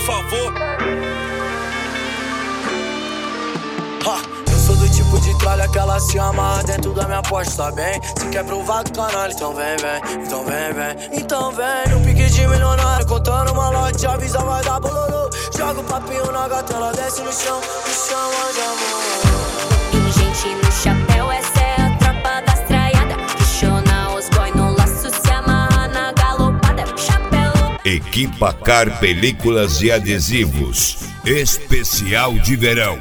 favor. Eu sou do tipo de tralha que ela se amarra dentro da minha Porsche, tá bem? Se quer provar do canal, então vem, vem. Então vem, vem. Então vem no pique de milionário, contando uma lote, avisa vai dar bololô. Joga o papinho na gata, ela desce no chão, me chama de amor. Gente no chapéu, essa é a tropa das traiadas. Questiona os boy no laço, se amarra na galopada. Chapéu. Equipa Car Películas e Adesivos. Especial de verão.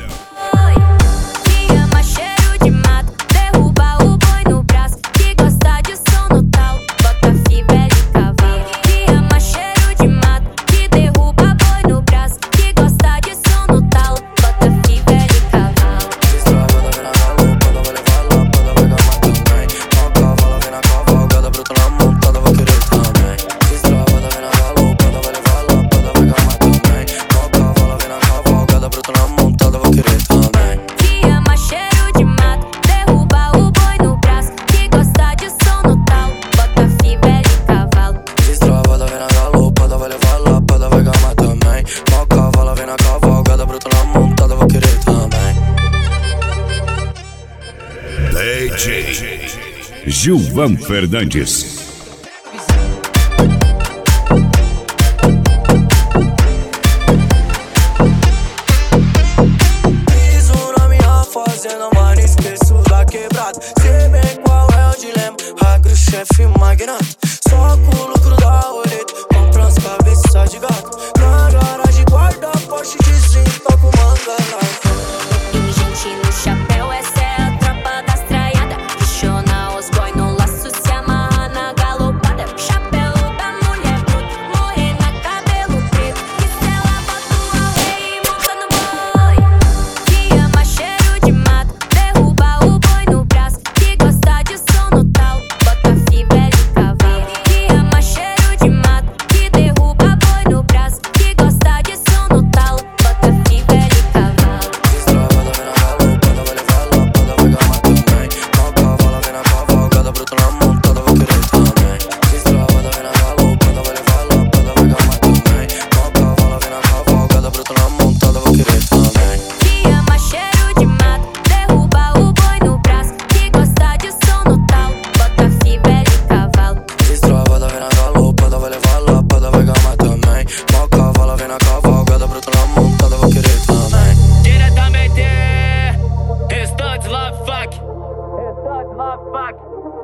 DJ Gilvan Fernandes. Piso na minha fazenda, mas não esqueço da quebrada. Sei bem qual é o dilema, agro, chefe, magnata. Só com o lucro da roleta, compra as cabeças de gato. Na garagem guarda Porsche de zinco, toco manga larga. Gente no chapéu, essa é a tropa das traiadas. Questiona os boy no laço, se amarra na galopada. Chapéu da mulher bruta, morena, cabelo preto. Que se ela bota o rei, monta no boi. Que ama cheiro de mato, derruba o boi no braço. Que gosta de som no talo, bota fibra de cavalo. Que ama cheiro de mato, que derruba boi no braço. Que gosta de som no talo, bota fibra de cavalo. Que ama cheiro de mato, derruba o boi no braço. Que gosta de som no talo, bota fibra de cavalo. Destravada vem na galopada, vai levar lapada, vai gamar também. Mal cavala vem na cavalgada, bruta na montada, vou querer também. Diretamente, Restantes Love Fuck.